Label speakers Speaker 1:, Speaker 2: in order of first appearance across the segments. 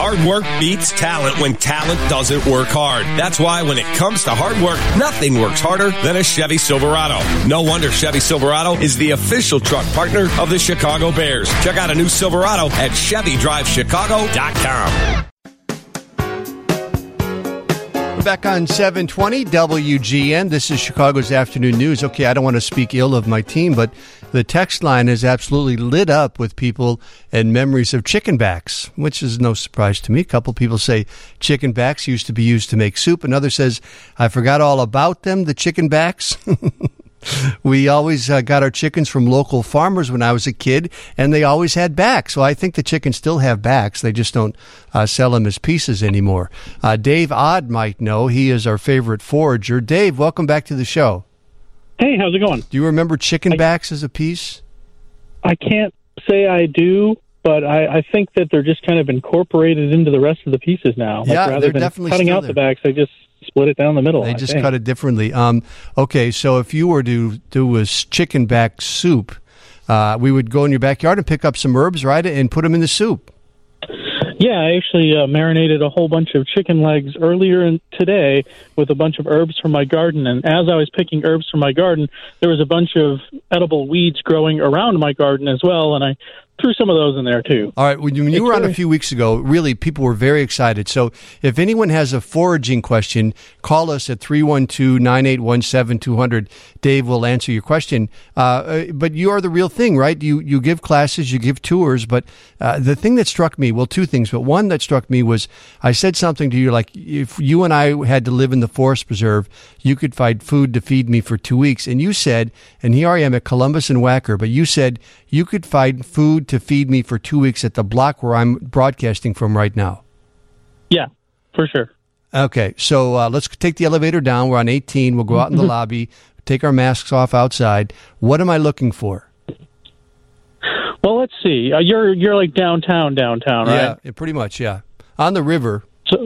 Speaker 1: Hard work beats talent when talent doesn't work hard. That's why when it comes to hard work, nothing works harder than a Chevy Silverado. No wonder Chevy Silverado is the official truck partner of the Chicago Bears. Check out a new Silverado at ChevyDriveChicago.com.
Speaker 2: Back on 720 WGN. This is Chicago's Afternoon News. Okay, I don't want to speak ill of my team, but the text line is absolutely lit up with people and memories of chicken backs, which is no surprise to me. A couple people say chicken backs used to be used to make soup. Another says, I forgot all about them, the chicken backs. We always got our chickens from local farmers when I was a kid, and they always had backs. So I think the chickens still have backs. They just don't sell them as pieces anymore. Dave Odd might know. He is our favorite forager. Dave, welcome back to the show.
Speaker 3: Hey, how's it going?
Speaker 2: Do you remember chicken backs as a piece?
Speaker 3: I can't say I do, but I think that they're just kind of incorporated into the rest of the pieces now.
Speaker 2: Yeah,
Speaker 3: rather
Speaker 2: they're
Speaker 3: than
Speaker 2: definitely
Speaker 3: cutting
Speaker 2: still
Speaker 3: out
Speaker 2: there.
Speaker 3: the backs, they just split it down the middle.
Speaker 2: They just cut it differently. Okay, so if you were to do a chicken back soup, we would go in your backyard and pick up some herbs, right, and put them in the soup.
Speaker 3: Yeah, I actually marinated a whole bunch of chicken legs earlier today with a bunch of herbs from my garden. And as I was picking herbs from my garden, there was a bunch of edible weeds growing around my garden as well, and I threw some of those in there too.
Speaker 2: All right, when you were on a few weeks ago, really people were very excited. So if anyone has a foraging question, call us at 312-981-7200. Dave will answer your question. But you are the real thing, right? You give classes, you give tours, but the thing that struck me, well, two things, but one that struck me was I said something to you like, if you and I had to live in the forest preserve, you could find food to feed me for 2 weeks. And you said, and here I am at Columbus and Wacker, but you said you could find food to feed me for 2 weeks at the block where I'm broadcasting from right now.
Speaker 3: Yeah, for sure.
Speaker 2: Okay, so let's take the elevator down. We're on 18. We'll go out in the lobby, take our masks off outside. What am I looking for?
Speaker 3: Well, let's see. You're like downtown, right?
Speaker 2: Yeah, pretty much, yeah. On the river.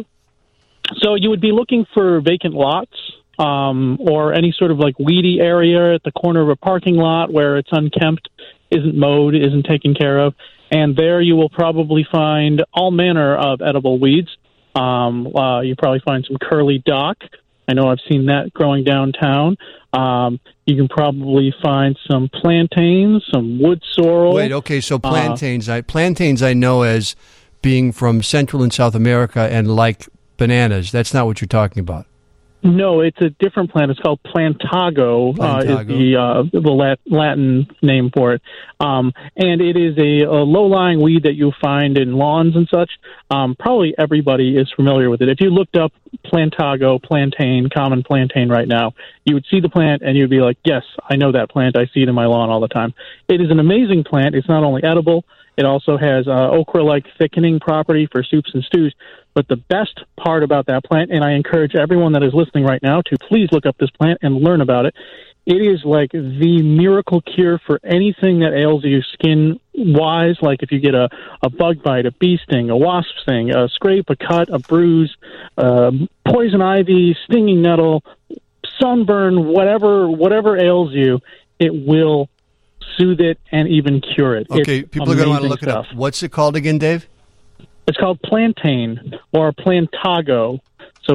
Speaker 3: So you would be looking for vacant lots or any sort of like weedy area at the corner of a parking lot where it's unkempt, isn't mowed, isn't taken care of. And there you will probably find all manner of edible weeds. You probably find some curly dock. I know I've seen that growing downtown. You can probably find some plantains, some wood sorrel.
Speaker 2: Wait, okay, so plantains. Plantains I know as being from Central and South America and like bananas. That's not what you're talking about.
Speaker 3: No, it's a different plant. It's called plantago, is the Latin name for it. And it is a low-lying weed that you'll find in lawns and such. Probably everybody is familiar with it. If you looked up plantago, plantain, common plantain right now, you would see the plant and you'd be like, yes, I know that plant. I see it in my lawn all the time. It is an amazing plant. It's not only edible, it also has okra-like thickening property for soups and stews. But the best part about that plant, and I encourage everyone that is listening right now to please look up this plant and learn about it, it is like the miracle cure for anything that ails you skin-wise, like if you get a bug bite, a bee sting, a wasp sting, a scrape, a cut, a bruise, poison ivy, stinging nettle, sunburn, whatever ails you, it will soothe it and even cure it.
Speaker 2: Okay, people are going to want to look it up. What's it called again, Dave?
Speaker 3: It's called plantain or plantago. So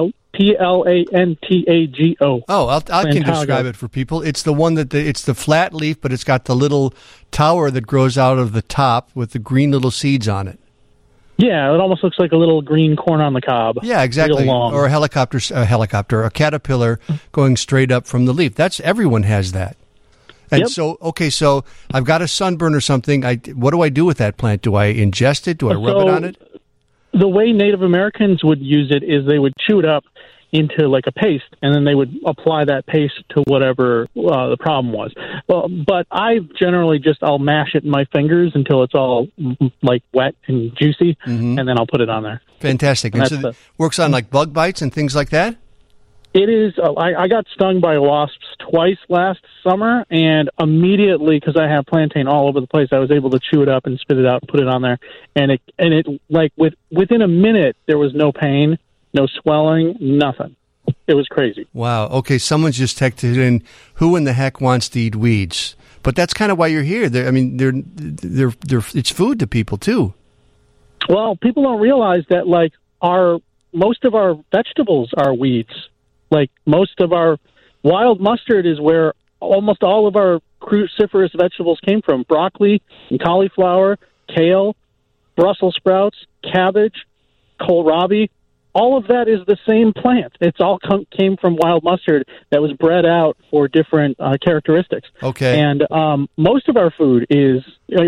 Speaker 3: Plantago.
Speaker 2: Oh, I can describe it for people. It's the one that it's the flat leaf, but it's got the little tower that grows out of the top with the green little seeds on it.
Speaker 3: Yeah, it almost looks like a little green corn on the cob.
Speaker 2: Yeah, exactly. Or a caterpillar going straight up from the leaf. Everyone has that. And so I've got a sunburn or something. What do I do with that plant? Do I ingest it? Do I rub it on it?
Speaker 3: The way Native Americans would use it is they would chew it up into like a paste, and then they would apply that paste to whatever the problem was. But I generally I'll mash it in my fingers until it's all like wet and juicy, and then I'll put it on there.
Speaker 2: Fantastic. And so it works on like bug bites and things like that?
Speaker 3: It is. I got stung by wasps twice last summer, and immediately, because I have plantain all over the place, I was able to chew it up and spit it out, put it on there, and it like within a minute there was no pain, no swelling, nothing. It was crazy.
Speaker 2: Wow. Okay, someone's just texted in, who in the heck wants to eat weeds? But that's kind of why you're here. They're it's food to people too.
Speaker 3: Well, people don't realize that, like, most of our vegetables are weeds. Like, most of our wild mustard is where almost all of our cruciferous vegetables came from. Broccoli and cauliflower, kale, Brussels sprouts, cabbage, kohlrabi. All of that is the same plant. It's all came from wild mustard that was bred out for different characteristics.
Speaker 2: Okay.
Speaker 3: And most of our food is,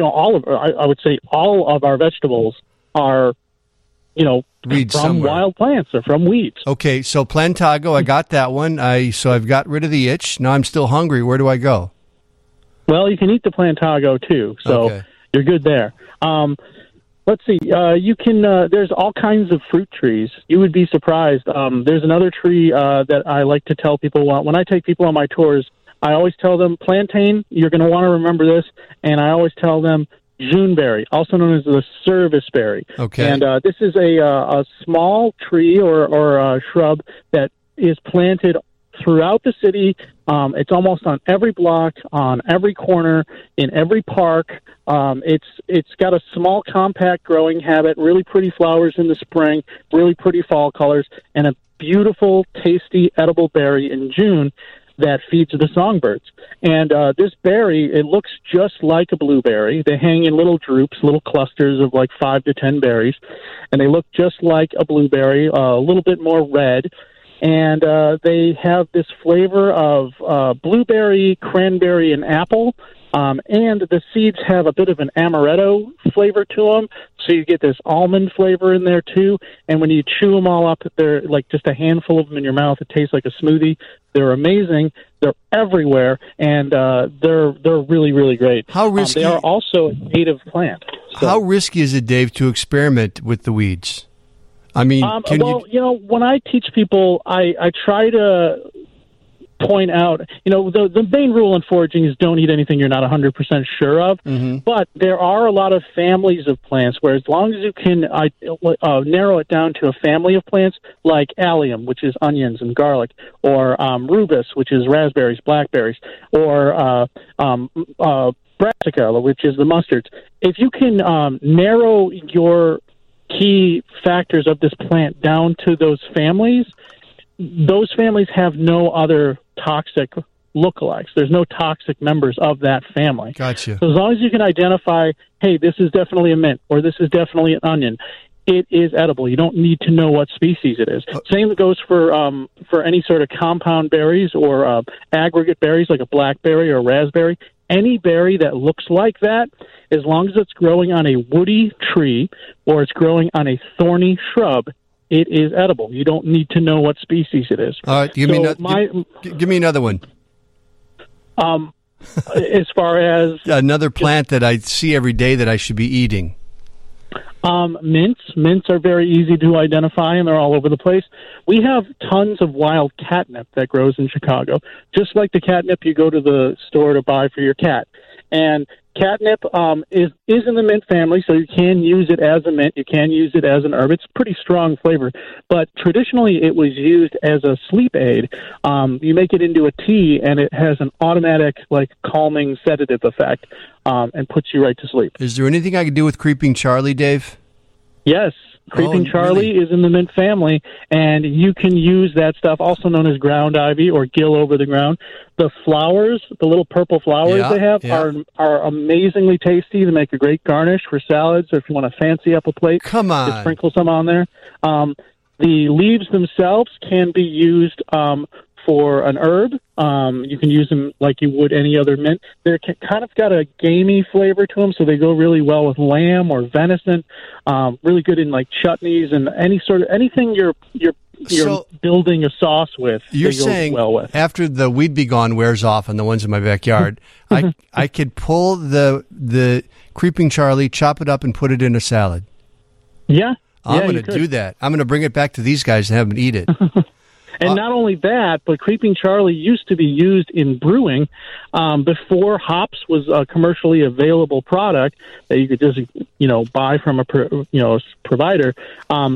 Speaker 3: I would say all of our vegetables are,
Speaker 2: weeds
Speaker 3: from
Speaker 2: somewhere.
Speaker 3: wild plants or from weeds.
Speaker 2: Okay, so Plantago, I got that one. So I've got rid of the itch. Now I'm still hungry. Where do I go?
Speaker 3: Well, you can eat the Plantago too, so you're good there. Let's see. You can. There's all kinds of fruit trees. You would be surprised. There's another tree that I like to tell people when I take people on my tours. I always tell them plantain. You're going to want to remember this, and I always tell them juneberry, also known as the serviceberry.
Speaker 2: Okay.
Speaker 3: And this is a small tree or a shrub that is planted throughout the city. It's almost on every block, on every corner, in every park. It's got a small, compact growing habit, really pretty flowers in the spring, really pretty fall colors, and a beautiful, tasty, edible berry in June that feeds the songbirds. And this berry, it looks just like a blueberry. They hang in little drupes, little clusters of like 5 to 10 berries, and they look just like a blueberry, a little bit more red. And they have this flavor of blueberry, cranberry, and apple. And the seeds have a bit of an amaretto flavor to them, so you get this almond flavor in there too. And when you chew them all up, they're like just a handful of them in your mouth. It tastes like a smoothie. They're amazing. They're everywhere, and they're really, really great.
Speaker 2: How risky?
Speaker 3: They are also a native plant. So.
Speaker 2: How risky is it, Dave, to experiment with the weeds? I mean,
Speaker 3: when I teach people, I try to point out, the main rule in foraging is don't eat anything you're not 100% sure of. Mm-hmm. But there are a lot of families of plants where as long as you can narrow it down to a family of plants like allium, which is onions and garlic, or rubus, which is raspberries, blackberries, or brassica, which is the mustards. If you can narrow your key factors of this plant down to those families have no other toxic lookalikes. There's no toxic members of that family.
Speaker 2: Gotcha.
Speaker 3: So as long as you can identify, hey, this is definitely a mint, or this is definitely an onion, it is edible. You don't need to know what species it is. Same goes for any sort of compound berries or aggregate berries like a blackberry or a raspberry. Any berry that looks like that, as long as it's growing on a woody tree or it's growing on a thorny shrub, it is edible. You don't need to know what species it is.
Speaker 2: All right, give me another one.
Speaker 3: As far as
Speaker 2: another plant that I see every day that I should be eating.
Speaker 3: Mints are very easy to identify, and they're all over the place. We have tons of wild catnip that grows in Chicago, just like the catnip you go to the store to buy for your cat. And catnip is in the mint family, so you can use it as a mint. You can use it as an herb. It's pretty strong flavor. But traditionally, it was used as a sleep aid. You make it into a tea, and it has an automatic, calming sedative effect and puts you right to sleep.
Speaker 2: Is there anything I can do with Creeping Charlie, Dave?
Speaker 3: Yes. Creeping Charlie is in the mint family, and you can use that stuff, also known as ground ivy or gill over the ground. The flowers, the little purple flowers they have, are amazingly tasty. They make a great garnish for salads, or if you want to fancy up a plate,
Speaker 2: come on,
Speaker 3: just sprinkle some on there. The leaves themselves can be used for an herb. You can use them like you would any other mint. They're kind of got a gamey flavor to them, so they go really well with lamb or venison. Really good in chutneys and anything you're building a sauce with.
Speaker 2: You're saying
Speaker 3: well with.
Speaker 2: After the Weed Be Gone wears off on the ones in my backyard, I could pull the Creeping Charlie, chop it up, and put it in a salad.
Speaker 3: Yeah.
Speaker 2: I'm going to do that. I'm going to bring it back to these guys and have them eat it.
Speaker 3: And not only that, but Creeping Charlie used to be used in brewing before hops was a commercially available product that you could just, buy from a provider.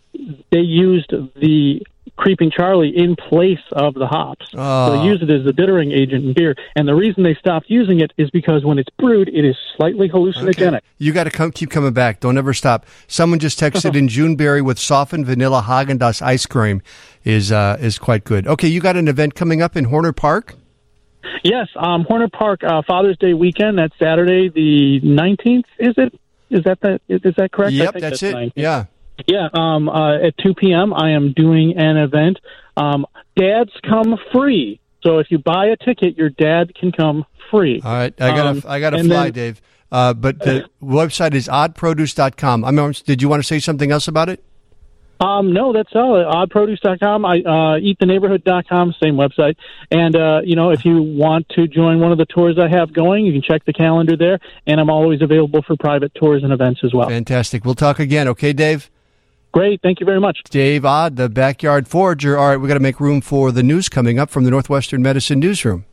Speaker 3: they used the Creeping Charlie in place of the hops. So they use it as a bittering agent in beer. And the reason they stopped using it is because when it's brewed, it is slightly hallucinogenic.
Speaker 2: Okay. You got to keep coming back. Don't ever stop. Someone just texted in Juneberry with softened vanilla Haagen-Dazs ice cream is quite good. Okay, you got an event coming up in Horner Park?
Speaker 3: Yes, Horner Park Father's Day weekend. That's Saturday the 19th, is it? Is that correct?
Speaker 2: Yep, that's it. 19th. Yeah.
Speaker 3: Yeah, at 2 p.m. I am doing an event. Dads come free. So if you buy a ticket, your dad can come free.
Speaker 2: All right, I gotta fly, Dave. But the website is oddproduce.com. Did you want to say something else about it?
Speaker 3: No, that's all. Oddproduce.com. Eattheneighborhood.com, same website. And, if you want to join one of the tours I have going, you can check the calendar there. And I'm always available for private tours and events as well.
Speaker 2: Fantastic. We'll talk again. Okay, Dave?
Speaker 3: Great. Thank you very much.
Speaker 2: Dave Odd, the Backyard Forager. All right, we got to make room for the news coming up from the Northwestern Medicine Newsroom.